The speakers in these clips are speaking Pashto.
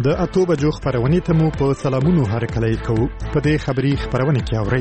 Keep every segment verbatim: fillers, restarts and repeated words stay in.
د اتو بجو خبرونې ته مو په سلامونو هرکلی کوو. په دې خبري خبرونه کې اورئ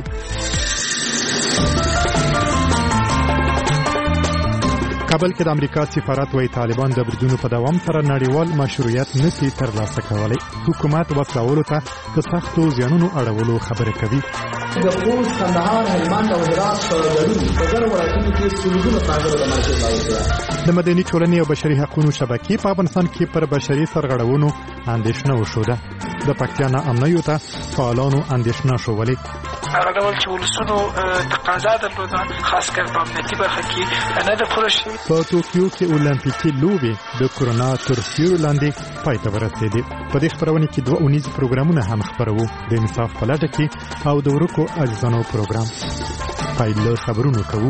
کابل کې د امریکا سفارت وايي طالبان د بریدونو په دوام سره نړیوال مشروعیت نشي ترلاسه کولی. حکومت وسلوالو ته د سختو زیانونو اړولو خبره کوي. د خوست، کندهار، هلمند او هرات سوداګري په ګڼو ولایتونو کې سلګونه تاجر د مارکیټ راوړل. د مدني ټولنې او بشري حقوقو شبکې په افغانستان کې پر بشري سرغړونو اندېښنه وښوده. د پکتیا نه امنیو ته فعالانو اندېښنه شولې. هغه ډول چې ولسونو تقاضا درلوده خاص کر په امنیتي برخه کې نه ده پوره شوې. په توکیو کې اولمپیکي لوبې د کورونا تر سیوري لاندې پای ته ورسېدې. په دې خبرونه کې دوه اونیز پروګرامونه هم خپروو، د انصاف په لټه کې او د ورکو اجزانو پروګرام. پایله خبرونه کوو.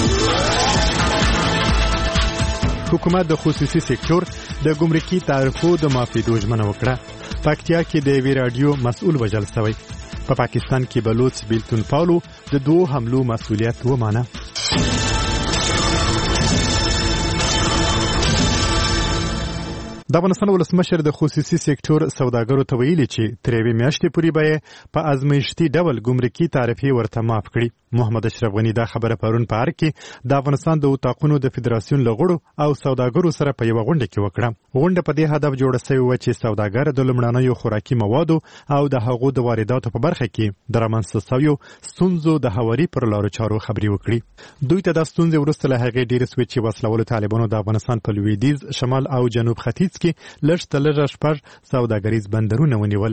حکومت د خصوصي سکتور د ګمرکي تعرفو د معافیدو ژمنه وکړه. پکتیا کې د وی رادیو مسؤل وژل شوی. په پا پاکستان کې بلوچ بیلتون پاولو د دوه حملو مسؤلیت ومانه. د افغانستان ولسمشر د خصوصي سکتور سوداګرو ته ویلي چې تر یوې میاشتې پورې به په ازمایښتي ډول ګمرکي تعرفې ورته معاف کړي. محمد اشرف غني دا خبره پرون په ارګ کې د افغانستان د اتاقونو د فدراسیون له غړو او سوداګرو سره په یوه غونډه کې وکړه. غونډه په دې هدف جوړه شوې وه چې سوداګر د لومړنیو خوراکي موادو او د هغو د وارداتو په برخه کې د رامنځته شویو ستونزو د هواري پر لارو چارو خبرې وکړي. دوی ته دا ستونزې وروسته له هغې ډېرې سوې چې وسلوالو طالبانو د افغانستان په لویدیځ، شمال او جنوب ختیځ کې لږ تر لږه شپږ سوداګریز بندرونه ونیول.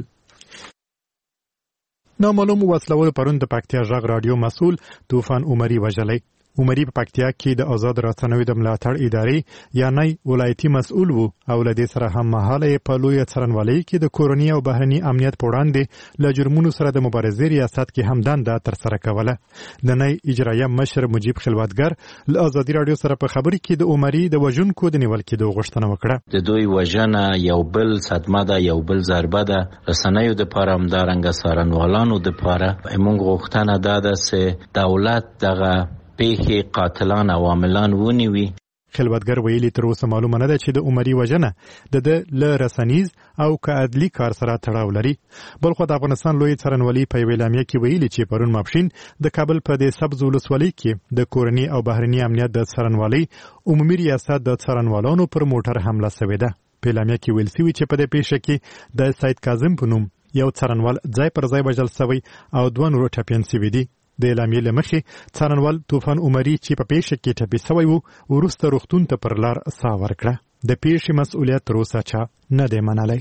نامعلوم وسلوالو پرون د پکتیا غږ رادیو مسؤل طوفان عمري وژلی. عمري په پکتیا کې د آزاد رسنیو د ملاتړ ادارې یعنی ولایتي مسؤل وو او له دې سره هم مهاله په لویه څرنوالۍ کې د کورني او بهرني امنیت په وړاندې له جرمونو سره د مبارزې ریاست کې هم دنده ترسره کوله. د نی اجرایه مشر مجیب خلوتګر له ازادي رادیو سره په خبرې کې د عمري د وژونکو د نیول کېدو غوښتنه وکړه. د دوی وژنه یو بل صدمه ده، یو بل ضربه ده. رسنیو د پاره همدارنګه څارنوالانو د پاره موږ غوښتنه ده چې دولت دغه پیښې قاتلان او عاملان ونیوي. خلوتګر ویلي تر اوسه معلومه نه ده چې د عمري وژنه د ده له رسنیز او که عدلي کار سره تړاو لري. بلخو د افغانستان لوی څرنوالي په یوې اعلامیه کې ویلي چې پرون ماپښین د کابل په دې سبز ولسوالۍ کې د کورني او بهرني امنیت د څرنوالۍ عمومي ریاست د څرنوالانو پر موټر حمله شوې ده. په اعلامیه کې ویل شوي چې په دې پیښه کې د سید کاظم په نوم یو څرنوال ځای پر ځای وژل شوی او دوه نور ټپیان شوي دي. د اعلامیې له مخې څارنوال طوفان عمري چې په پیښه کې ټپي شوی و وروسته روغتون ته پر لار ساه ورکړه. د پیښې مسؤلیت تر اوسه چا نه دی منلی.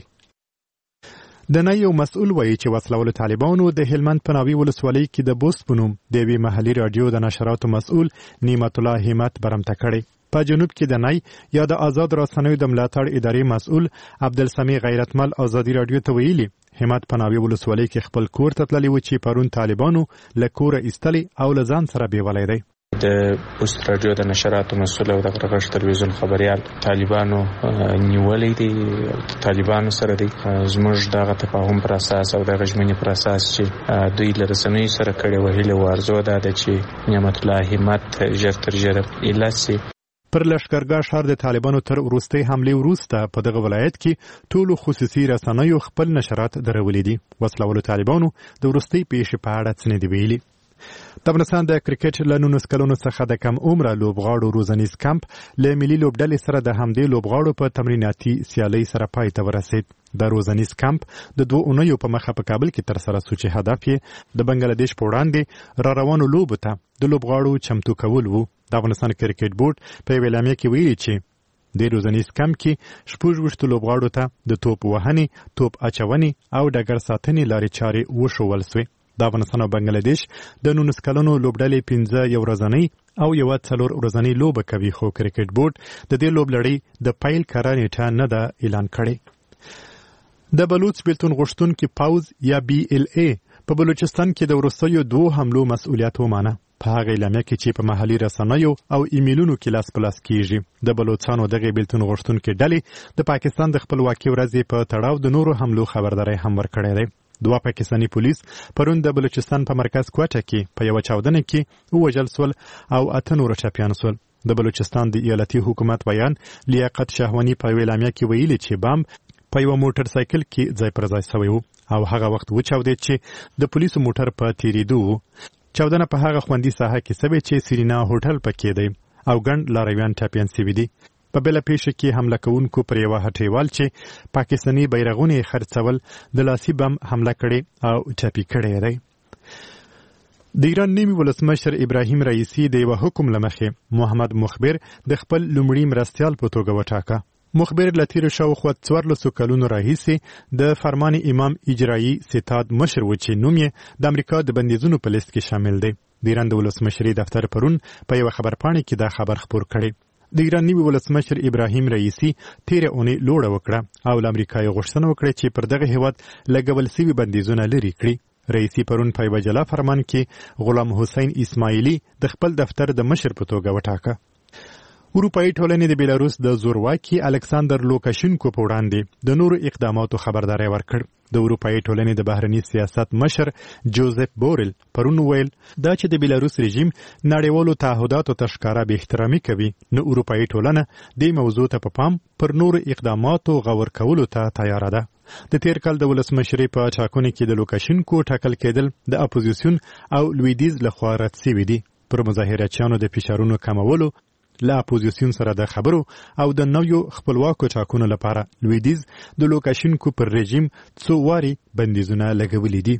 د نه یو مسؤل وایي چې وسلوالو طالبانو د هلمند په ناوې ولسوالۍ کې د بوست په نوم د یوې محلي راډیو د نشراتو مسؤل نعمت الله همت برمته کړی. په جنوب کې د نی یا د آزاد رسنیو د ملاتړ ادارې مسؤل عبدالسمیع غیرتمل ازادي راډیو ته ویلي همت په ناوې ولسوالۍ کې خپل کور ته تللی و چې پرون طالبانو له کوره ایستلی او له ځان سره بیولی دی. د بوست راډیو د نشراتو مسؤل او د غرغښ تلویزیون خبریال طالبانو نیولې دي. طالبانو سره دی زموږ دغه تفاهم پر اساس او د غژمنې پر اساس چې دوی له رسنیو سره کړي وهیله وارزو ده چې نعمت الله همت ژر تر ژره ایلاسي. پر لشکرګاه ښار د طالبانو تر وروستۍ حملې وروسته په دغه ولایت کې ټولو خصوصي رسنیو خپل نشرات درولي دي. وسلوالو طالبانو د وروستۍ پیښې په اړه څه نه دي ویلي. د افغانستان د کرکټ له نولس کلونو څخه د کم عمره لوبغاړو روزنیز کمپ له ملي لوبډلې سره د همدې لوبغاړو په تمریناتي سیالۍ سره پای ته ورسېد. د روزنیز کمپ د دوه اونیو په مخه په کابل کې ترسره شو چې هدف یې د بنگلادیش په وړاندې را روانو لوبو ته د لوبغاړو چمتو کول وو. د افغانستان کرکټ بورډ په یوې اعلامیه کې ویلي چې د روزنیز کمپ کې شپږ ویشتو لوبغاړو ته د توپ وهنې، توپ اچونې او ډګر ساتنې لارې چارې وښول سوې. د افغانستان او بنگلادیش د نولس کلونو لوبډلې پنځه یو ورځنۍ او یوه څلور ورځنۍ لوبه کوي، خو کرکټ بورډ د دې لوبلړۍ د پیل کره نیټه نه ده اعلان کړې. د بلوچ بیلتون غوښتونکي پوځ یا بی ال ای په بلوچستان کې د وروستیو دوه حملو مسؤلیت ومانه. په هغه اعلامیه کې چې په محلي رسنیو او ایمیلونو کې لاس په لاس کیږي. د بلوچستانو دغه بیلتون غوښتونکي ډلې د پاکستان د خپلواکۍ ورځې په تړاو د نورو حملو خبرداری هم ورکړی دی. دوه پاکستاني پولیس پرون د بلوچستان په مرکز کوټه کې په یوه چاودنه کې ووژل سول او اته نور ټپیان سول. د بلوچستان د ایالتي حکومت بیان لیاقت شهوانی په اعلامیه کې ویلي چې بم په یو موټر سایکل کې ځای پر ځای شوی و او هغه وخت وچاودید چې د پولیسو موټر په تیریدو و. چاودنه په هغه خوندي ساحه کې شوې چې سیرینا هوټل پکې دی او ګڼ لارویان ټاپیان شوي دي. په بله پیښه کې حمله کوونکو پر یوه هټیوال چې پاکستاني بیرغونه یې خرڅول د لاسي بم حمله کړې او ټاپي کړی دی. د ایران نیمي ولسمشر ابراهیم رئیسی د یوه حکم له مخې محمد مخبر د خپل لومړي مرستیال په توګه وټاکه. مخبر له تېرو شاوخوا څوارلسو کلونو راهیسې د فرمان امام اجرایي ستاد مشر و چې نوم یې د امریکا د بندیزونو په لیست کې شامل دی. د ایران د ولسمشري دفتر پرون په یوه خبرپاڼه کې دا خبر خپور کړی. د ایران نیوي ولسمشر ابراهیم رئیسی تیره اونۍ لوړه وکړه او له امریکا یې غوښتنه وکړه چې پر دغه هیواد لګول سوي بندیزونه لرې کړي. رئیسی پرون په یوه جلا فرمان کې غلام حسین اسماعیلی د خپل دفتر د مشر په توګه وټاکه. اروپایي ټولنې د بیلاروس د زورواکي الکساندر لوکاشینکو په وړاندې د نورو اقداماتو خبرداری ورکړ. د اروپایي ټولنې د بهرني سیاست مشر جوزف بورل پرون ویل دا چې د بیلاروس رژیم نړیوالو تعهداتو ته ښکاره بې احترامي کوي نو اروپایي ټولنه دې موضوع ته په پام پر نورو اقداماتو غور کولو ته تیاره ده. د تیر کال د ولسمشرۍ په ټاکنو کې د لوکاشینکو ټاکل کېدل د اپوزیسیون او لویدیز لخوا رد شوي دي. پر مظاهرچیانو د فشارونو کمولو له اپوزیسیون سره د خبرو او د نویو خپلواکو ټاکنو لپاره لویدیز د لوکاشینکو پر رژیم څو واري بندیزونه لګولي دي.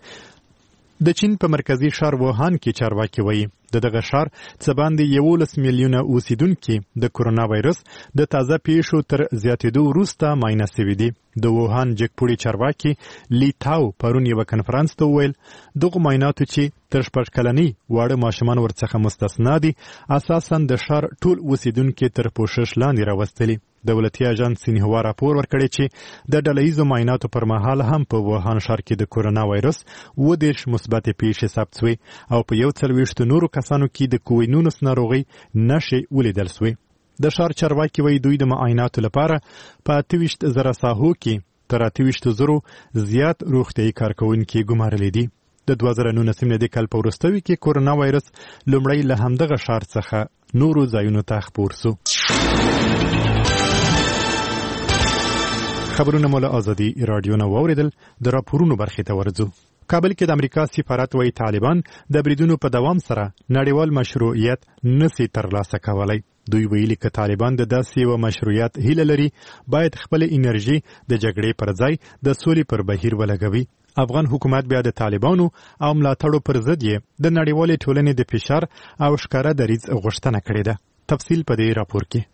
د چین په مرکزي ښار ووهان کې چارواکي وایي د دغه ښار څه باندې یولس میلیونه اوسیدونکي د کرونا وایرس د تازه پیښو تر زیاتېدو وروسته معاینه شوي دي. د ووهان جګپوړي چارواکي لی تاو پرون یوه کنفرانس ته وویل دغو معایناتو چې تر شپږ کلنۍ واړه ماشومان ورڅخه مستثنا دي اساساً د ښار ټول اوسیدونکي تر پوښښ لاندې راوستلي. دولتي اژانس سینهوا راپور ورکړی چې د ډله ییزو معایناتو پر مهال هم په ووهان ښار کې د کرونا وایرس اووه دېرش مثبتې پیښې ثبت شوې او په یو څلوېښتو نورو کسانو کې د کووینونس ناروغۍ نښې ولیدل شوې. د ښار چارواکي وایي دوی د معایناتو لپاره په اته ویشت زره ساحو کې تر اته ویشتو زرو زیات روغتیایي کارکوونکي ګمارلي دي. د دوه زره نولسم د کال په وروستیو کې کرونا وایرس لومړی له همدغه ښار څخه نورو ځایونو ته خپور شو. خبرونه مو له ازادي راډیو نه واورېدل. د راپورونو برخې ته ورځو. کابل کې د امریکا سفارت وایي طالبان د بریدونو په دوام سره نړیوال مشروعیت نسي ترلاسه کولی. دوی ویلي که طالبان د داسې یوه مشروعیت هیله لري باید خپل انرژي د جګړې پر ځای د سولې پر بهیر ولګوي. افغان حکومت بیا د طالبانو او ملاتړو پر ضد یې د نړیوالې ټولنې د فشار او ښکاره دریځ غوښتنه کړې ده. تفصیل په دې راپور کې.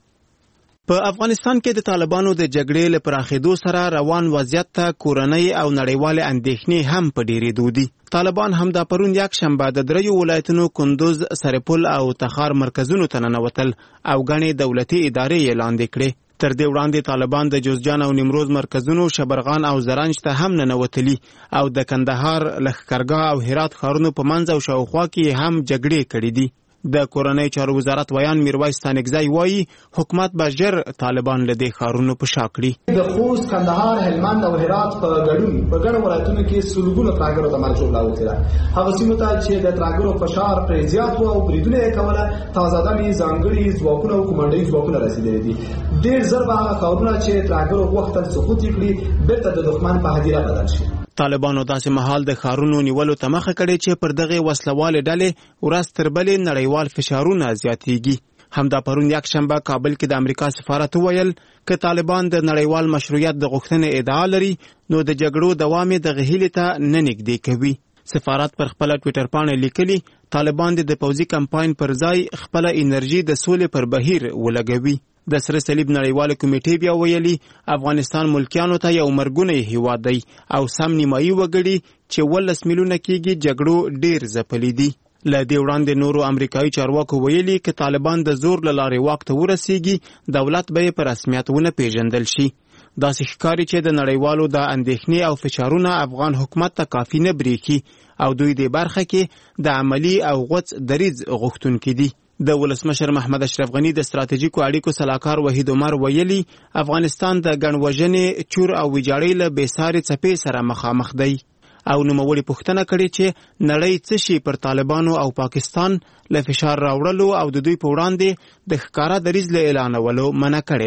په افغانستان کې د طالبانو د جګړې له پراخېدو سره روان وضعیت ته کورنۍ او نړیوالې اندېښنې هم په ډېرېدو دي. طالبان هم دا پرون یک شنبه د دریو ولایتونو کندوز، سرپل او تخار مرکزونو ته ننوتل او ګڼې دولتي ادارې یې لاندې کړې. تر دې وړاندې طالبان د جوزجان او نیمروز مرکزونو شبرغان او زرنج ته هم ننوتلي او د کندهار، لښکرګاه او هرات ښارونو په منځ او شاوخوا کې هم جګړې کړې دي. د کورنۍ چارو وزارت ویان میرویس ستانکزی وایي حکومت به ژر طالبان له دې ښارونو په شا کړي. د خوست، کندهار، هلمند او هرات په ګډون په ګڼو ولایتونو کې سلګونه ترهګرو ته مرجوع لاوتې ده. هغه سیمو ته چې د ترهګرو فشار پرې زیات و او بریدونه یې کوله تازه ډلې ځانګړي ځواکونه او کمانډوي ځواکونه رسېدلي دي. ډېر ژر به هغه ښارونه چې ترهګرو غوښتل سقوط یې کړي بېرته د دښمن په هدیره بدل شي. طالبانو داسې مهال د ښارونو نیولو ته مخه کړې چې پر دغه وسلوالې ډلې ورځ تر بلې نړیوال فشارونه زیاتېږي. همدا پرون یک شنبه کابل کې د امریکا سفارت وویل که طالبان د نړیوال مشروعیت د غوښتنې ادعا لري نو د جګړو دوام یې دغه هیلې ته نه نږدې کوي. سفارت پر خپله ټویټر پاڼه لیکلي طالبان د پوځي کمپاین پر ځای خپله انرژي د سولې پر بهیر ولګوي. د سره صلیب نړیواله کمیټې بیا ویلي افغانستان ملکیانو ته یو مرګونی هیواد دی او سم نیمایي وګړي چې ولس میلیونه کېږي جګړو ډېر ځپلي دي. له دې وړاندې نورو امریکایي چارواکو ویلي که طالبان د زور له لارې واک ته ورسیږي دولت به یې په رسمیت ونه پیژندل شي. داسې ښکاري چې د نړیوالو د اندېښنې او فشارونه افغان حکومت ته کافي نه بریښي او دوی دې برخه کې د عملي او غوڅ دریځ غوښتونکي دي. د ولسمشر محمد اشرف غنی د ستراتیژیکو اړیکو سلاکار وحید عمر ویلي افغانستان د ګڼوژنې، چور او ویجاړۍ له بېسارې څپې سره مخامخ دی او نوموړي پوښتنه کړې چې نړۍ څه شي پر طالبانو او پاکستان له فشار راوړلو او د دوی په وړاندې د ښکاره دریځ له اعلانولو منع کړې ده.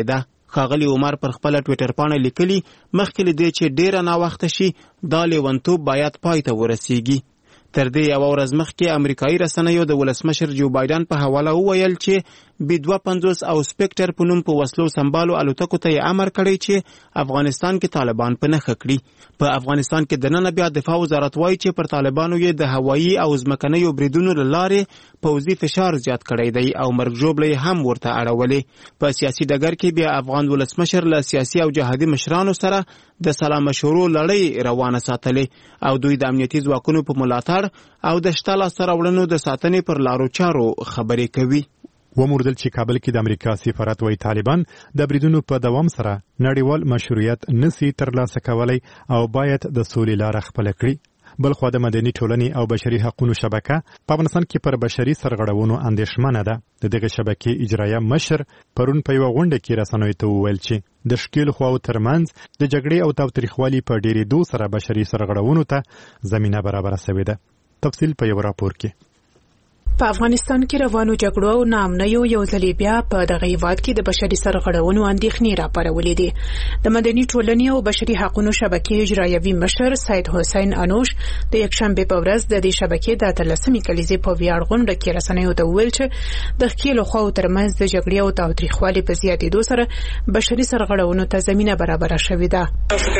ښاغلي عمر پر خپل ټوئیټر باندې لیکلي مخکې له دې چې ډیره ناوخته شي دا لیونتوب باید پای ته ورسیږي. تر دې یوه ورځ مخکې امریکایي رسنیو د ولسمشر جو بایدن په حواله وویل چې بي دوه پنځوس او سپیکټر په نوم په وسلو سمبالو الوتکو ته یې امر کړی چې افغانستان کې طالبان په نښه کړي. په افغانستان کې دننه بیا دفاع وزارت وایي چې پر طالبانو یې د هوایي او ځمکنیو بریدونو له لارې پوځي فشار زیات کړی دی او مرګ ژوبلې هم ورته اړولې. په سیاسي ډګر کې بیا افغان ولسمشر له سیاسي او جهادي مشرانو سره د سلا مشورو لړۍ روانه ساتلې او دوی د امنیتي ځواکونو په ملاتړ او د شته لاسته راوړنو د ساتنې پر لارو چارو خبرې کوي. وموردل چې کابل کې د امریکا سفارت وایي طالبان د بریدونو په دوام سره نړیوال مشروعیت نسی ترلاسه کولی او باید د سولې لاره خپله کړي. بلخوا د مدني ټولنې او بشري حقوقو شبکه په افغانستان کې پر بشري سرغړونو اندېښمنه ده. د دغه شبکې اجرایه مشر پرون په یوه غونډه کې رسنیو ته وویل چې د ښکیلو خواو ترمنځ د جګړې او تاوتریخوالي په ډېرېدو سره بشري سرغړونو ته زمینه برابره شوې ده. تفصیل په یو راپور کې. په افغانستان کې روانو جګړو او ناامنیو یو ځلې بیا په دغه هیواد کې د بشري سرغړونو اندېښنې راپارولې دي. د مدني ټولنې او بشري حقوقو شبکې اجرایوي مشر سید حسین انوش د یکشنبه په ورځ د دې شبکې د اتلسمې کلیزې په ویاړ غونډه کې رسنیو ته وویل چې د ښکیلو خواو ترمنځ د جګړې او تاوتریخوالي په زیاتېدو سره بشري سرغړونو ته زمینه برابره شوې ده.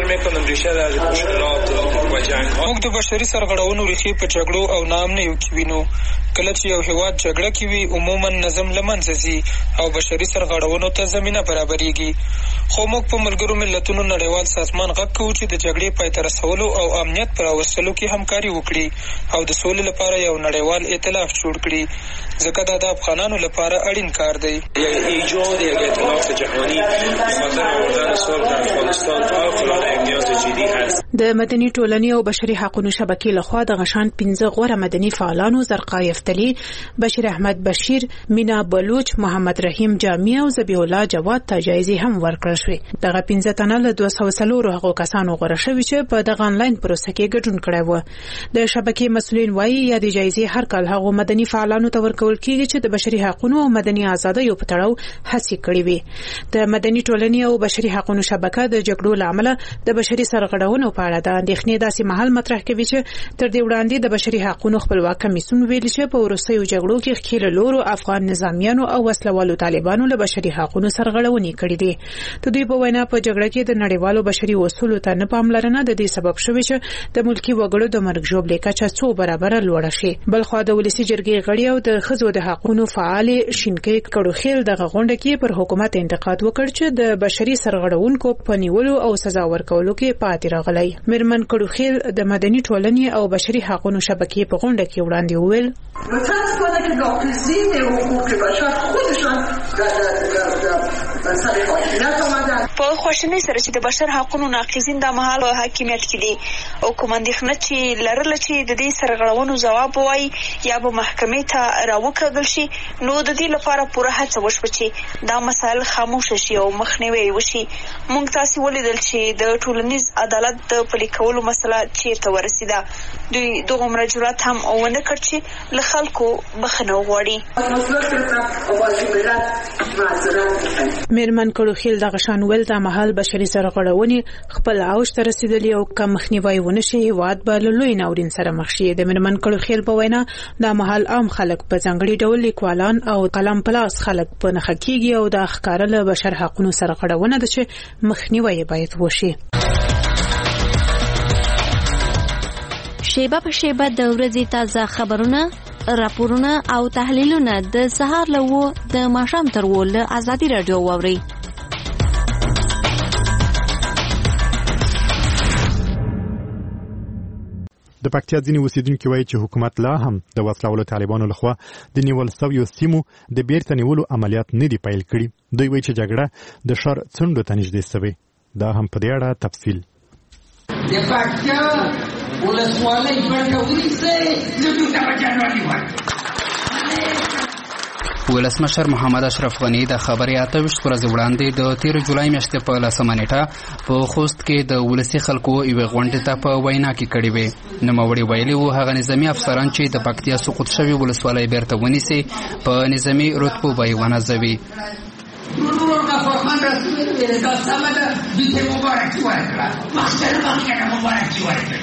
موږ د بشري سرغړونو ریښې په جګړو او ناامنیو کې وینو. کله چې یو هیواد جګړه کې وي عموما نظم له منځه ځي او بشري سرغړونو ته زمینه برابرېږي. خو موږ په ملګرو ملتونو نړیوال سازمان غږ کوو چې د جګړې پای ته رسولو او امنیت پر راوستلو کې همکاري وکړي او د سولې لپاره یو نړیوال ائتلاف جوړ کړي، ځکه دا د افغانانو لپاره اړین کار دی. ایجاد یک ائتلاف جهانی بخاطر آوردن صلح در افغانستان فوق‌العاده یک نیاز جدی هست. د مدني ټولنې او بشري حقوقو شبکې لخوا د غشان پنځه غوره مدني فعالانو زرقا یفتلی، بشیر احمد بشیر، مینا بلوچ، محمد رحیم جامی او ذبیح الله جواد ته جایزې هم ورکړل شوې. دغه پنځه تنه له دوه سوه څلور هغو کسانو غوره شوي چې په دغه آنلاین پروسه کې ګډون کړی و. د شبکې مسؤلین وایي یا د جایزې هر کال هغو مدني فعالانو ته ورکول کیږي چې د بشري حقوقو او مدني ازادیو په تړاو هڅې کړې وي. د مدني ټولنې او بشري حقوقو شبکه د جګړو له امله د بشري سرغړونو په اړه د اندېښنې داسې مهال مطرح کوي چې تر دې وړاندې د بشري حقوقو خپلواک کمیسیون ویلي چې په وروستیو جګړو کې ښکیل لورو افغان نظامیانو او وسلوالو طالبانو له بشري حقوقو سرغړونې کړې دي. د دوی په وینا په جګړه کې د نړیوالو بشري اصولو ته نه پاملرنه د دې سبب شوې چې د ملکي وګړو د مرګ ژوبلې کچه څو برابره لوړه شي. بلخوا د ولسي جرګې غړي او د ښځو د حقوقو فعال شینکۍ کړوخیل دغه غونډه کې پر حکومت انتقاد وکړ چې د بشري سرغړونکو په نیولو او سزا ورکولو کې پاتې راغلی. میرمن کړوخیل د مدني ټولنې او بشري حقوقو شبکې په غونډه کې وړاندې وویل متاسفانه که ناقضین حقوق بشر خودشان په خوشنۍ سره چې د بشر حقوقو ناقضین د مهال په حاکمیت کې دي او کوم اندېښنه چې لرله چې د دې سرغړونو ځواب وایي یا به محکمې ته راوکړل شي، نو د دې لپاره پوره هڅه وشوه چې دا مسایل خاموشه شي او مخنیوی وشي. موږ تاسې ولیدل چې د ټولنیز عدالت د پلي کولو مسله چیرته ورسېده. دوی دغومره جرأت هم ونه کړ چې له خلکو بخښنه وغواړي. میرمن کړوخیل دغه شان ویل د مهال بشري سرغړونې خپل اوج ته رسېدلي او که مخنیوی ونه شي هېواد به له لوی ناورین سره مخ شي. د میرمن کړوخیل په وینا د مهال عام خلک په ځانګړي ډول لیکوالان او قلم پلاس خلک په نښه کېږي او د ښکاره له بشر حقوقو سرغړونه ده چې مخنیوی باید وشي. شیبه په شیبه د ورځې تازه خبرونه، راپورونه او تحلیلونه د سهار له و د ماښام تر و له ازادي راډیو واورئ. د پکتیا ځینې اوسیدونکي وایي چې حکومت لا هم د وسلوالو طالبانو لخوا د نیول شویو سیمو د بیرته نیولو عملیات نه دي پیل کړي. دوی وایي چې جګړه د ښار څنډو ته نږدې شوې. دا هم په دې اړه تفصیل. د پکتیا ولسوالۍ برخه ونیسئ، زموږ ته به جنرالي ورکړي. ولسمشر محمد اشرف غني د خبرې اته ویشت ورځې وړاندې د تېرې جولای میاشتې په لسمه نیټه په خوست کې د ولسي خلکو یوې غونډې ته په وینا کې کړې وې. نوموړي ویلي وو هغه نظامي افسران چې د پکتیا سقوط شوي ولسوالۍ بیرته ونیسي په نظامي رتبو به یې ونازوي. ورور غفورخان رسول ویل دا سمه ده دوی ته مبارکي ورکړه مخکې مخکې مبارکي ورکړه.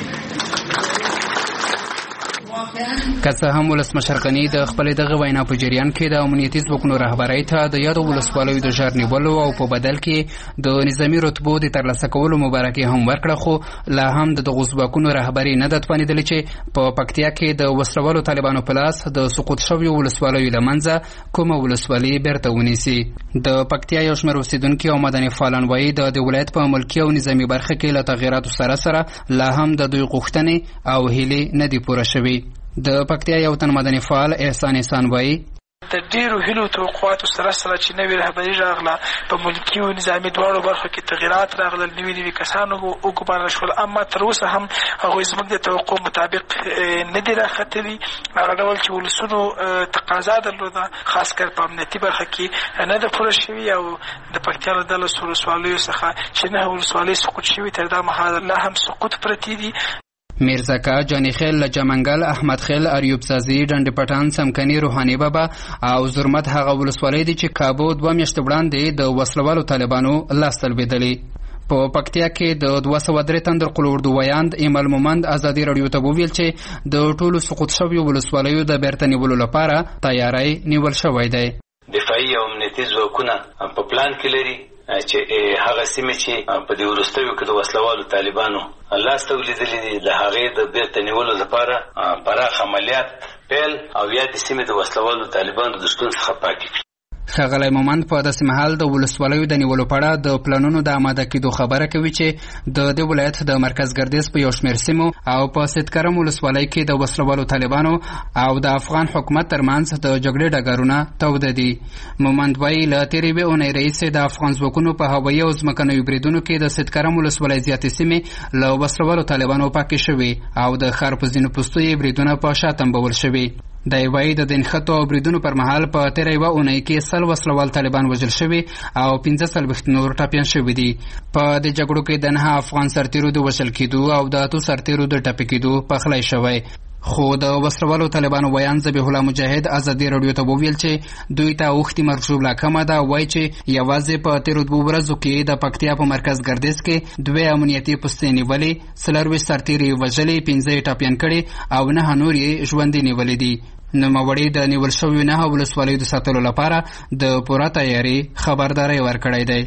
که څه هم ولسمشر غني د خپلې دغه وینا په جریان کې د امنیتي ځواکونو رهبرۍ ته د یادو ولسوالیو د ژر نیولو او په بدل کې د نظامي رتبو د ترلاسه کولو مبارکي هم ورکړه، خو لا هم د دغو ځواکونو رهبري نه ده توانېدلې چې په پکتیا کې د وسلوالو طالبانو په لاس د سقوط شویو ولسوالیو له منځه کومه ولسوالي بیرته ونیسي. د پکتیا یو شمېر اوسېدونکي او مدني فعالان وایي د دې ولایت په ملکي او نظامي برخه کې له تغییراتو سره سره لا هم د دوی غوښتنې او هیلې نه دي پوره شوي. د پکتیا یو تن مدني فعال احسان احسان وایي د ډیرو هیلو توقعاتو سره سره چې نوې رهبري راغله، په ملکي او نظامي دواړو برخو کې تغییرات راغلل، نوي نوي کسان وګمارل شول، اما تر اوسه هم هغوی زموږ د توقع مطابق نه دي راختلي. هغه ډول چې ولسونو تقاضا درلوده خاص کر په امنیتي برخه کې نه ده پوره شوي، او د پکتیا له دولس ولسوالیو څخه چې نهه ولسوالۍ سقوط شوي تر دا مهاله لا هم سقوط پرتې دي. میرزکا، جانی خیل، لجمنگل، احمد خیل، اریوب سازی، ډنډ پټان، سمکني، روحاني بابا او زرمت هغه ولسوالۍ دي چې کابو دوه میاشتې وړاندې د وسلوالو طالبانو لاسته لوېدلې. په پکتیا کې د دوه سوه درې تن درقل اردو ویاند ایمل مومند ازادي راډیو ته وویل چې د ټولو سقوط شویو ولسوالیو د بیرته نیولو لپاره تیاری نیول شوی دی. دفاعي او امنیتي ځواکونه په پلان کې لري چې هغه سیمې چې په دې وروستیو کې د وسلوالو طالبانو لاسته ولیدلې دي د هغې د بیرته نیولو لپاره پراخ عملیات پیل او یا د سیمې د وسلوالو طالبانو د شتون څخه پاکې کړي. ښاغلی مومند په داسې مهال د ولسوالیو د نیولو په اړه د پلانونو د آماده کېدو خبره کوي چې د دې ولایت د مرکز ګردیز په یو شمېر سیمو او په سیدکرم ولسوالۍ کې د وسلوالو طالبانو او د افغان حکومت ترمنځ د جګړې ډګرونه توده دي. مومند وایي له تېرې یوې اونۍ راهیسې د افغان ځواکونو په هوایي او ځمکنیو بریدونو کې د سیدکرم ولسوالۍ زیاتې سیمې له وسلوالو طالبانو پاکې شوې او د ښار په ځینو پوستو یې بریدونه په شا تنبول شوي. د وایي د نښتو او بریدونو پر مهال په تېره یوه اونۍ کې سل وسلوال طالبان وژل شوي او پنځه څلوېښت نور ټپیان شوي دي. په دې جګړو کې د نهه افغان سرتېرو د وژل کېدو او د اتو سرتېرو د ټپي کېدو پخلی شوی. خو د وسلوالو طالبانو ویان ذبیح الله مجاهد ازادي راډیو ته وویل چې دوی ته اوښتې مرجوب لا کمه ده. وایي چې یوازې په تېرو دوو ورځو کې د پکتیا په مرکز ګردیز کې دوې امنیتي پوستې نیولې، څلرویشت سرتېرې یې وژلې، پنځه یې ټپیان کړي او نهه نور یې ژوندي نیولې دي. نوموړي د نیول شویو نهه ولسوالیو د ساتلو لپاره د پوره تیاري خبرداری ورکړی دی.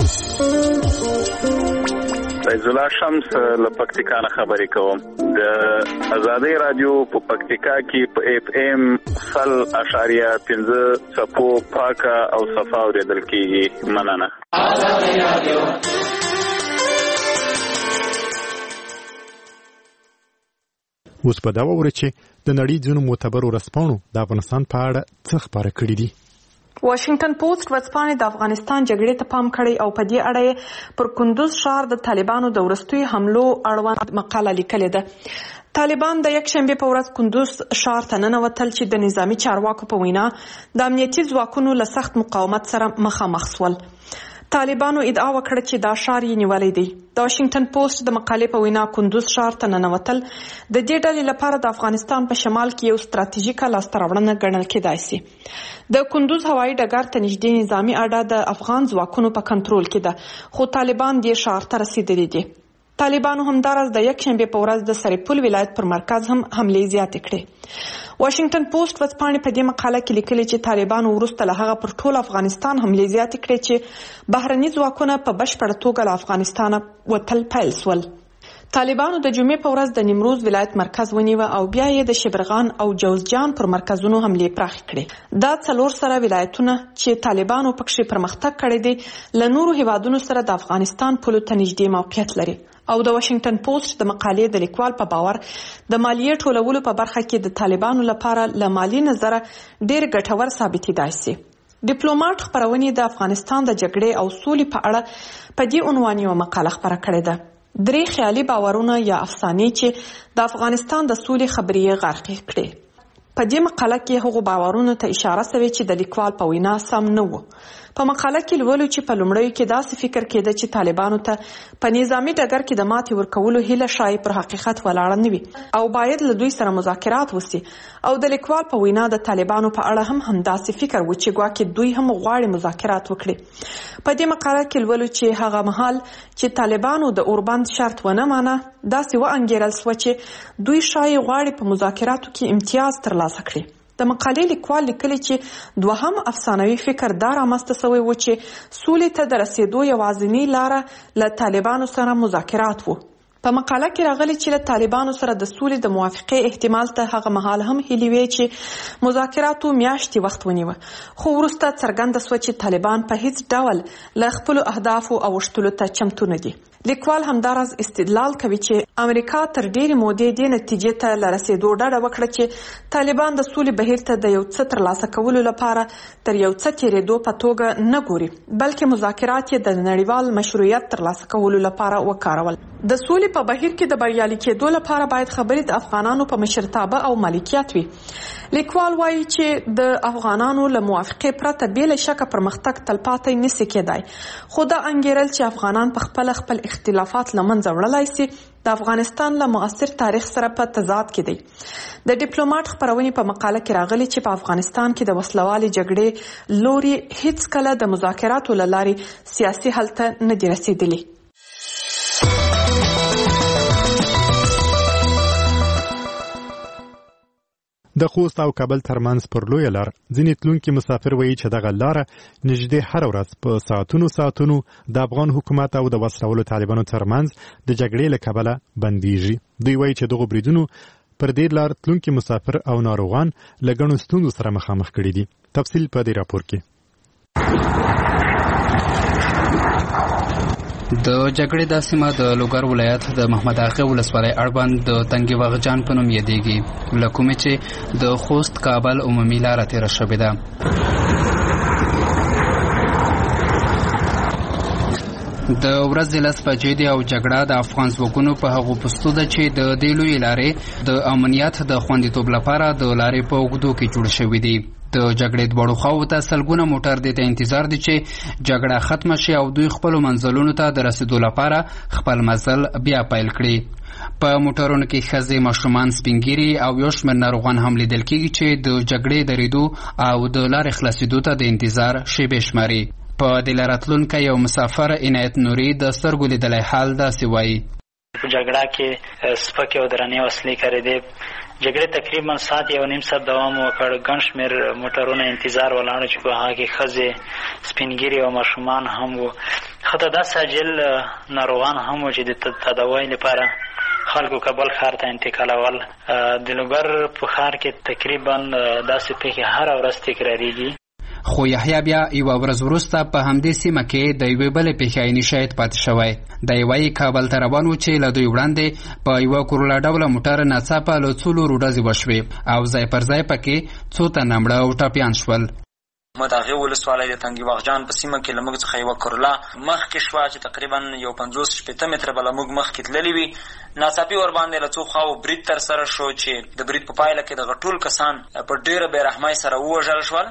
فیض الله شمس له پکتیکا نه خبرې کوم. د ازادي رادیو په پکتیکا کې په اف ام سل اشاریه پنځه څپو پاکه او صفا اورېدل کېږي. مننه. ازادي رادیو اوس په دا وره چې د نړۍ ځینو معتبرو ورځپاڼو د افغانستان په اړه څه خبره کړي دي. واشنگټن پوسټ ورځپاڼې د افغانستان جګړې ته پام کړی او په دې اړه پر کندوز ښار د طالبانو د وروستیو حملو اړوند مقاله لیکلې ده. طالبان د یکشنبې په ورځ کندوز ښار ته ننوتل چې د نظامي چارواکو په وینا د امنیتي ځواکونو له سخت مقاومت سره مخامخ شول. طالبانو ادعا وکړه چې دا ښار یې نیولی دی. د واشنگټن پوسټ د مقالې په وینا کندوز ښار ته ننوتل د دې ډلې لپاره د افغانستان په شمال کې یو ستراتیژیکه لاسته راوړنه ګڼل کېدای شي. د کندوز هوایي ډګر ته نږدې نظامي اډه د افغان ځواکونو په کنټرول کې ده، خو طالبان دې ښار ته رسېدلي دي. طالبانو همداراز د یکشنبې په ورځ د سرپل ولایت پر مرکز هم حملې زیاتې کړې. واشنگټن پوسټ ورځپاڼې په دې مقاله کې لیکلي چې طالبانو وروسته له هغه پر ټول افغانستان حملې زیاتې کړې چې بهرني ځواکونه په بشپړه توګه له افغانستانه وتل پیل شول. طالبانو د جمعې په ورځ د نیمروز ولایت مرکز ونیوه او بیا یې د شبرغان او جوزجان پر مرکزونو حملې پراخې کړې. دا څلور سره ولایتونه چې طالبانو پکښې پرمختګ کړی دی له نورو هیوادونو سره د افغانستان پولو ته نږدې موقعیت لري او د واشنگټن پوسټ د مقالې د لیکوال په باور د مالیې ټولولو په برخه کې د طالبانو لپاره له مالي نظره ډېر ګټور ثابتېدای شي. ډیپلوماټ خپرونې د افغانستان د جګړې او سولې په اړه په دې عنوان یوه مقاله خپره کړې ده. درې خیالي باورونه یا افسانې چې د افغانستان د سولې خبرې یې غرقې کړې. په دې مقاله کې هغو باورونو ته اشاره شوې چې د لیکوال په وینا سم نه وو. په مقاله کې لولو چې په لومړیو کې داسې فکر کېده چې طالبانو ته په نظامي ډګر کې د ماتې ورکولو هیله شاید پر حقیقت ولاړه نه وي او باید له دوی سره مذاکرات وسي او د لیکوال په وینا د طالبانو په اړه هم همداسې فکر و چې ګواکې دوی هم غواړي مذاکرات وکړي. په دې مقاله کې لولو چې هغه مهال چې طالبانو د اوربند شرط ونه مانه داسې وانګیرل سوه چې دوی شاید غواړي په مذاکراتو کې امتیاز ترلاسه کړي. د مقالې لیکوال لیکلي چې دوهم افسانوي فکر دا رامنځته سوی و چې سولې ته د رسېدو یوازینۍ لاره له طالبانو سره مذاکرات وو. په مقاله کې راغلي چې له طالبانو سره د سولې د موافقې احتمال ته هغه مهال هم هیلې وې چې مذاکراتو میاشتې وخت ونیوه، خو وروسته څرګنده سوه چې طالبان په هیڅ ډول له خپلو اهدافو اوښتلو ته چمتو نه دي. لیکوال همداراز استدلال کوي چې امریکا تر ډېرې مودې دې نتیجې ته له رسېدو ډډه وکړه چې طالبان د سولې بهیر ته د یو څه ترلاسه کولو لپاره تر یو څه تېرېدو په توګه نه ګوري، بلکې مذاکرات یې د نړیوال مشروعیت ترلاسه کولو لپاره وکارول. د سولې په بهیر کې د بریالي کېدو لپاره باید خبرې د افغانانو په مشرتابه او مالکیت وي. لیکوال وایي چې د افغانانو له موافقې پرته بې له شکه پرمختګ تلپاتې نشي کېدای، خو دا انګیرل چې افغانان په خپله خپل اختلافات له منځه وړلای شي د افغانستان له معاصر تاریخ سره په تضاد کې دی. د ډیپلوماټ خپرونې په مقاله کې راغلي چې په افغانستان کې د وسلوالې جګړې لوري هیڅ کله د مذاکراتو له لارې سیاسي حل ته نه دی رسېدلی. د خوست او کابل ترمنځ پر لویه لار ځینې تلونکي مسافر وایي چې دغه لاره نږدې هره ورځ په ساعتونو ساعتونو د افغان حکومت او د وسلوالو طالبانو ترمنځ د جګړې له کبله بندیږي. دوی وایي چې دغو بریدونو پر دې لار تلونکي مسافر او ناروغان له ګڼو ستونزو سره مخامخ کړي دي. تفصیل په دې راپور کې. د جګړې دا سیمه د لوګر ولایت د محمد اغه ولسوالۍ اړوند د تنګي وغجان په نوم یادېږي، له کومې چې د خوست کابل عمومي لاره تېره شوې ده. د ورځې لس بجې دي او جګړه د افغان ځواکونو په هغو پوستو ده چې د دې لویې لارې د امنیت د خوندیتوب لپاره د لارې په اوږدو کې جوړ شوي دي. د جګړې دواړو خواوو ته سلګونه موټر دې ته انتظار دي چې جګړه ختمه شي او دوی خپلو منزلونو ته د رسېدو لپاره خپل مزل بیا پیل کړي. په موټرونو کې ښځې، ماشومان، سپینګیري او یو شمېر ناروغان هم لیدل کېږي چې د جګړې درېدو او د لارې خلاصېدو ته د انتظار شیبې شماري. په دې لاره تلونکی یو مسافر عنایت نوري د سترګو لیدلی حال داسې وایي. په جګړه کې سپکې او درنې وسلې کارېدې. جګړې تقریبا ساعت یو نیم ساعت دوام وکړ. ګڼ شمېر موټرونه انتظار ولاړ چې په هغه کې ښځې، سپینګیري او ماشومان هم وو. حتی داسې عاجل ناروغان هم وو چې د تداوی لپاره خلکو کابل ښار ته انتقالول. د لوګر په ښار کې تقریبا داسې پیښې هره ورځ تکراریږي. خو یحیی بیا یوه ورځ وروسته په همدې سیمه کې د یوې بلې پیښې عیني شاهد پاتې شوی. دی وایي کابل ته روان و چې له دوی وړاندې په یوه کرولا ډوله موټر ناڅاپه له څو لورو ډزې وشوې او ځای پر ځای پکې څو تنه مړه او ټپیان شول. محمد اغه ولسوالۍ د تنګي وغجان په سیمه کې له موږ څخه یوه کرولا مخکې شوه چې تقریبا یو پنځوس شپېته متره به له موږ مخکې تللې وي. ناڅاپي ورباندې له څو خواوو برید ترسره شو چې د برید په پایله کې دغه ټول کسان په ډېره بېرحمۍ سره ووژل شول.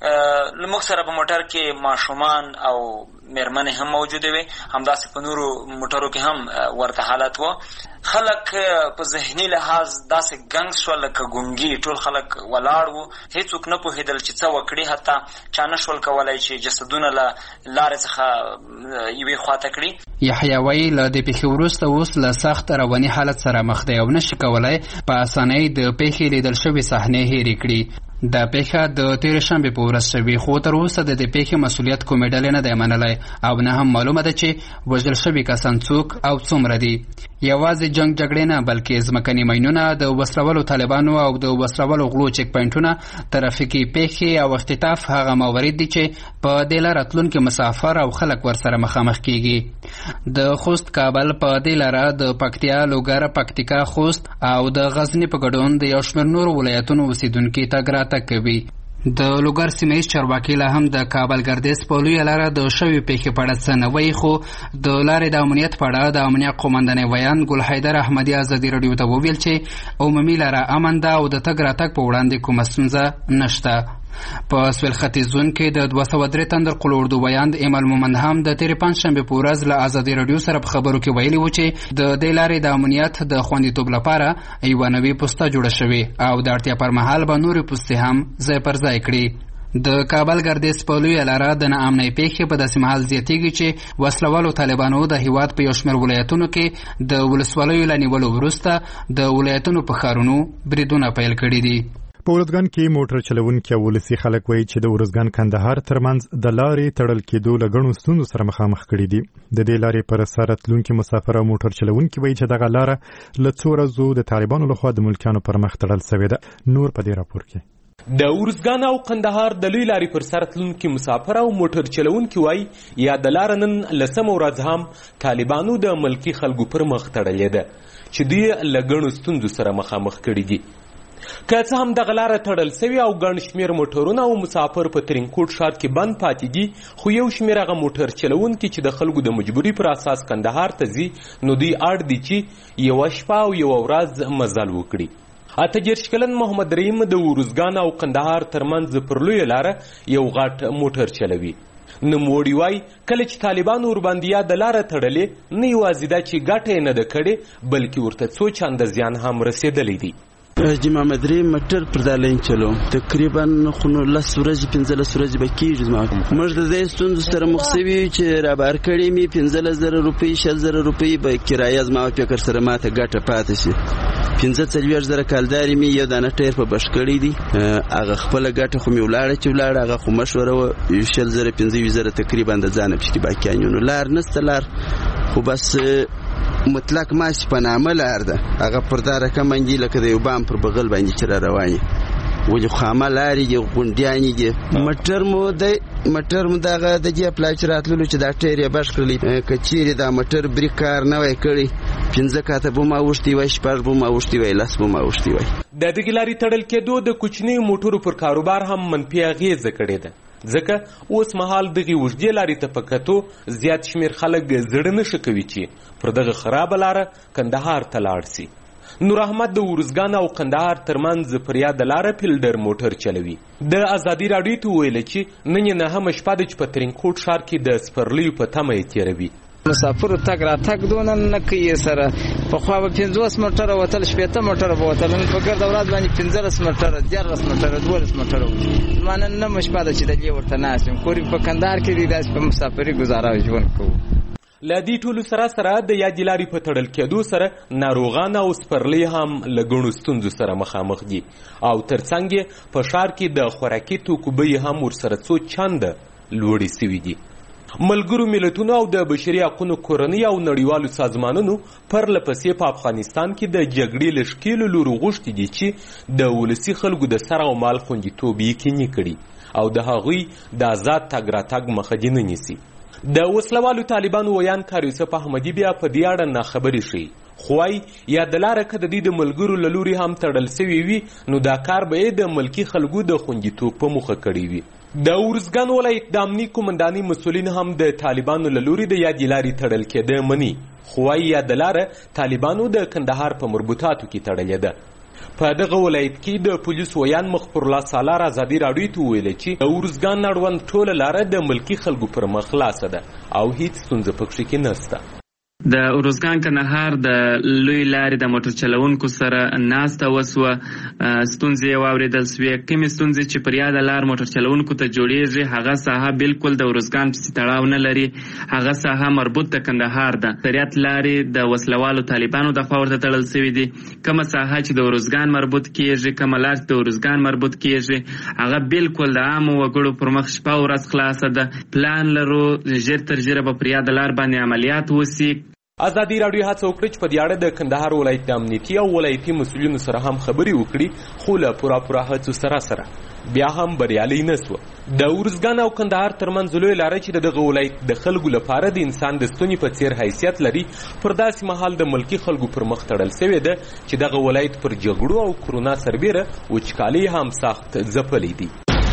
له موږ سره په موټر کې ماشومان او مېرمنې هم موجودې وې، همداسې په نورو موټرو کې هم ورته حالت و. خلک په ذهني لحاظ داسې ګنګ شول لکه ګونګي، ټول خلک ولاړ وو، هیڅوک نه پوهېدل چې څه وکړي. حتی چا نه شول کولی چې جسدونه له لارې څخه یوې خواته کړي. یحیی وایي له دې پیښې وروسته اوس له سخت رواني حالت سره مخ دی او نشي کولی په اسانۍ د پیښې لیدل شوې صحنې هېرې کړي. دا پیښه د تېرې شنبې په ورځ شوې، خو تر اوسه د دې پیښې مسؤلیت کومې ډلې نه دی منلی او نه هم معلومه ده چې وژل شوي کسان څوک او څومره دي. یوازې جنګ جګړې نه بلکې ځمکني ماینونه، د وسلوالو طالبانو او د وسلوالو غلو چیک پوینټونه، ترافیکي پیښې او اختطاف هغه موارد دي چې په دې لاره تلونکي مسافر او خلک ورسره مخامخ کیږي. د خوست کابل په دې لاره د پکتیا، لوګر، پکتیکا، خوست او د غزني په ګډون د یو شمېر نورو ولایتونو اوسېدونکي تګ راتګ کوي. د لوګر سیمه ییز چارواکي لا هم د کابل ګردیز په لویه لاره د شوې پیښې په اړه څه نه وایي، خو د لارې د امنیت په اړه د امنیه قومندانې ویان ګل حیدر احمدي ازادي راډیو ته وویل چې عمومي لاره امن ده او د تګ راتګ په وړاندې کومه ستونزه نشته. په سویل ختیځ زون کې د دوه سوه درې تنه قل اردو ویاند ایمل مومند هم د تېرې پنجشنبې په ورځ له ازادي راډیو سره په خبرو کې ویلي و چې د دې لارې د امنیت د خوندیتوب لپاره یوه نوې پوسته جوړه شوې او د اړتیا پر مهال به نورې پوستې هم ځای پر ځای کړي. د کابل ګردیز په لویه لاره د ناامنۍ پیښې په داسې مهال زیاتېږي چې وسلوالو طالبانو د هیواد په یو شمېر ولایتونو کې د ولسوالیو له نیولو وروسته د ولایتونو په ښارونو بریدونه پیل کړي دي. په ورځګان کې موټر چلوونکي او ولسي خلک وایي چې د ورځګان کندهار ترمنځ د لارې تړل کېدو له ګڼو ستونزو سره مخامخ کړي دي. د دې لارې پر سر راتلونکي مسافر او موټر چلوونکي وایي چې دغه لاره له څو ورځو د طالبانو لخوا د ملکیانو پر مخ تړل شوې ده. نور په دې راپور کې د ورځګان او کندهار د لوی لارې پر سر تلونکي مسافر او موټر چلوونکي وایي یا د لارې نن لسمه ورځ هم طالبانو د ملکي خلکو پر مخ تړلې ده چې دوی له ګڼو ستونزو سره مخامخ کړي دي. که څه هم دغه لاره تړل سوي او ګڼ شمېر موټرونه او مسافر په ترینکوټ ښار کې بند پاتې دي، خو یو شمېر هغه موټر چلوونکي چې د خلکو د مجبوري پر اساس کندهار ته ځي نو دوی اړ دي چې یوه شپه او یوه ورځ مزل وکړي. اته دېرش کلن محمد رحیم د ورځګان او کندهار ترمنځ پر لویه لاره یو غټ موټر چلوي. نوموړي وایي کله چې طالبانو ورباندې یا د لاره تړلې نه یوازې دا چې ګټه یې نه ده کړې بلکې ورته څو چنده زیان هم رسېدلی دی. حاجي محمد رحیم موټر پر دا لین چلو تقریبا خو نو لس ورځې پنځلس ورځې به کېږي. زما موږ د دې ستونزو سره مخ سوي چې رابار کړي مې پنځلس زره روپۍ شل زره روپۍ به کرایه زما فکر سره ماته ګټه پاتې شي. پنځه څلوېښت زره کالداري مې یو دانه ټایر په بش کړی دي، هغه خپله ګټه خو مې ولاړه چې ولاړه هغه خو مشوره وه شل زره پنځه ویشت زره تقریبا د ځانه پکې باقیان یو. نو لار نسته، لار خو بس مطلق ماشي په نامه لار ده، هغه پر دا رقم باندې لکه د یو بام پر بغل باندې چې را روانې ولې خامه لارې دي غونډیانې دي. موټر مو د موټر مو دغه د دې پلای چې راتللو چې دا ټایر یې بش کړلی که چیرې دا موټر بریک کار نه وای کړی پنځه کاته به ما اوښتي وای، شپږ به ما اوښتي وای، لس به ما اوښتي وای. د دغې لارې تړل کېدو د کوچنیو موټرو پر کاروبار هم منفي اغېزه کړې ده، ځکه اوس مهال دغې اوږدې لارې ته په کتو زیات شمېر خلک زړه نښه کوي چې پر دغه خرابه لاره کندهار ته لاړ سي. نور احمد د ورځګان او کندهار ترمنځ پر یاده لاره فیلډر موټر چلوي. د ازادي راډیو ته وویله چې نن یې نهمه شپه ده چې په ترینکوټ ښار کې د سپرلیو په تمه یې تېروي. مسافرو تګ راتګ دونه نه کوي سره پخوا به پنځوس موټره وتل، شپېته موټره به وتل، نن په ګرده ورځ باندې پنځلس موټره دیارلس موټره دولس موټره وي. زما نن نهمه شپه ده چې د دې ورته ناست یم. کور په کندهار کې دی داسې په مسافري ګزاره ژوند کوو. له دې ټولو سره سره د یادې لارې په تړل کېدو سره ناروغان او سپرلي هم له ګڼو ستونزو سره مخامخ دي او ترڅنګ یې په ښار کې د خوراکي توکو بیې هم ورسره څو چنده لوړې سوي دي. ملګرو ملتونو او د بشري حقونو کورنۍ او نړیوالو سازمانونو پرله پسې په افغانستان کې د جګړې له ښکېلو لورو غوښتي دي چې د ولسي خلکو د سر او مال خوندیتوب یقیني کړي او د هغوی د آزاد تګ راتګ مخه دې نه نیسي. د وسلوالو طالبانو ویان کار یوسف احمدي بیا په دې اړه ناخبري ښیي، خو وایي یا د لاره که د دوی د ملګرو له لوري هم تړل سوي وي نو دا کار به یې د ملکي خلکو د خوندیتوب په موخه کړی وي. د ورځګان ولایت د امني قومندانۍ مسؤلین هم د طالبانو له لوري د یادې لارې تړل کېده مني، خو وایي یا د لاره طالبانو د کندهار په مربوطاتو کې تړلې ده. په دغه ولایت کې د پولیسو ویان مخبر الله سالار ازادي راډیو ته وویل چې د ورځګان اړوند ټوله لاره د ملکي خلکو پر مخ خلاصه ده او هیڅ ستونزه پکښې کې نشته. د ورځګان کندهار د لوی لارې د موټر چلوونکو سره ناسته وسوه، ستونزې یې واورېدل سوې. کومې ستونزې چې پر یاده لار موټر چلوونکو ته جوړېږي هغه ساحه بالکل د ورځګان پسې تړاو نه لري، هغه ساحه مربوط د کندهار ده. اکثریت لارې د وسلوالو طالبانو د خوا ورته تړل سوي دي. کومه ساحه چې د ورځګان مربوط کېږي، کومه لار چې د ورځګان مربوط کېږي هغه بالکل د عامو وګړو پر مخ شپه ورځ خلاصه ده. پلان لرو ژر تر ژره به پر یاده لار باندې عملیات وسي. ازادي راډیو هڅه وکړه چې په دې اړه د کندهار ولایت د امنیتي او ولایتي مسؤلینو سره هم خبرې وکړي، خو له پوره پوره هڅو سره سره بیا هم بریالۍ نه سوه. د ورځګان او کندهار ترمنځ لویه لاره چې د دغه ولایت د خلکو لپاره د انسان د ستوني په څیر حیثیت لري پر داسې مهال د ملکي خلکو پر مخ تړل سوې ده چې دغه ولایت پر جګړو او کرونا سربیره وچکالۍ هم سخت ځپلی دي.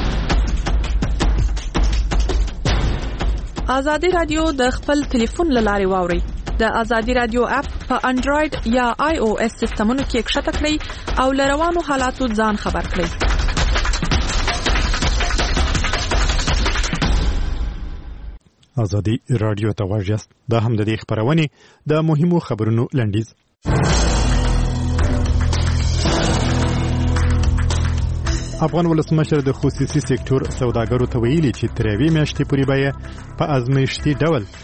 ازادي راډیو د خپل ټلیفون له لارې واورئ. د ازادي راډیو اپ په انډراید یا آی او ایس سیسټمونو کې ښکته کړئ او له روانو حالاتو ځان خبر کړئ. ازادي رادیو ته غوږ یاست. دا هم د دې خبرونه د مهمو خبرونو لنډیز. افغان ولسمشر د خصوصي سکتور سوداګرو ته ویلي چې تر یوې میاشتې پورې به په ازمایښتي ډول